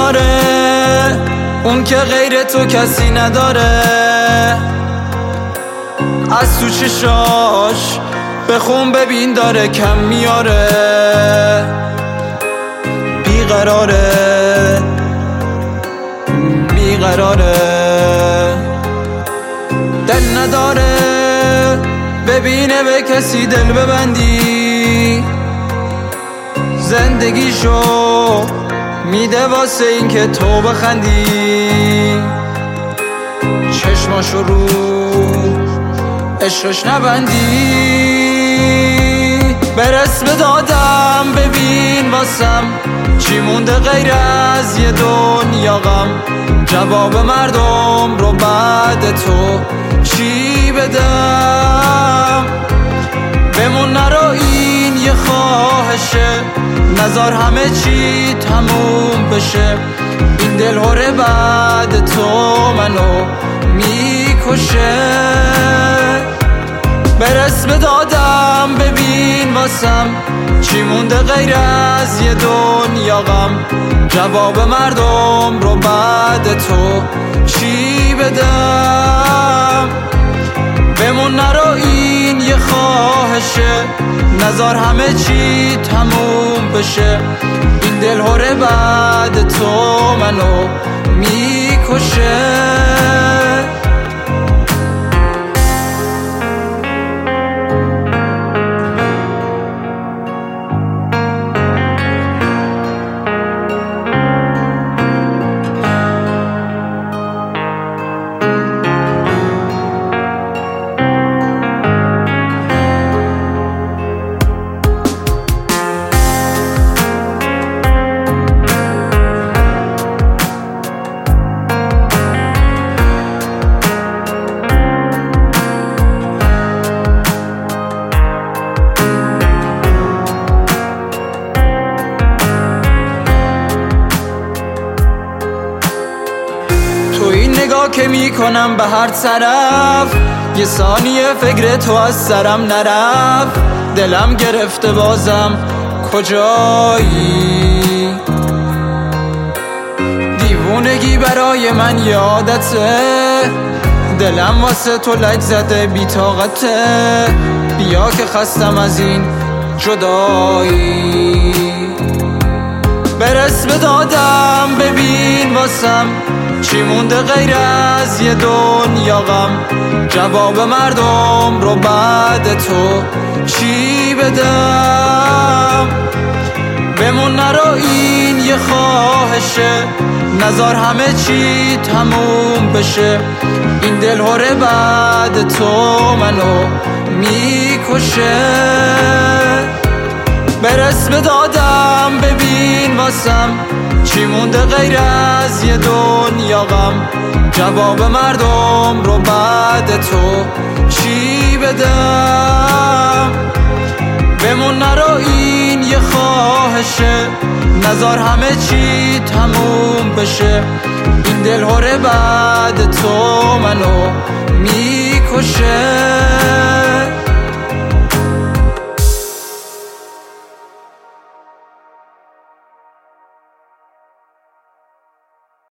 نداره، اون که غیر تو کسی نداره. از تو چشاش بخون ببین داره کم میاره. بیقراره بیقراره، دل نداره ببینه به کسی دل ببندی. زندگیشو میده واسه این که تو بخندی. چشماشو رو عشقش نبندی. برس به دادم ببین واسم چی مونده غیر از یه دنیا غم. جواب مردم رو بعد تو چی بدم؟ بمون نرو این یه خواهشه، نذار همه چی تموم بشه. این دل هره بعد تو منو میکشه. برس به دادم ببین واسم چی مونده غیر از یه دنیا غم. جواب مردم رو بعد تو چی بدم؟ بمون نرو این یه خواهشه، نذار همه چی تموم بشه. این دل هره بعد تو منو میکشه. نگاه که میکنم به هر طرف، یه ثانیه فکر تو از سرم نرفت. دلم گرفته بازم کجایی؟ دیوونگی برای من یادته، دلم واسه تو لج زده بی طاقته. بیا که خستم از این جدایی. برس به دادم ببین واسم چی مونده غیر از یه دنیا غم. جواب مردم رو بعد تو چی بدم؟ بمون نرو این یه خواهشه، نذار همه چی تموم بشه. این دل هره بعد تو منو میکشه. برس به دادم ببین واسم چی مونده غیر از یه دنیا غم. جواب مردم رو بعد تو چی بدم؟ بمون نرو این یه خواهشه، نذار همه چی تموم بشه. این دل هره بعد تو منو میکشه.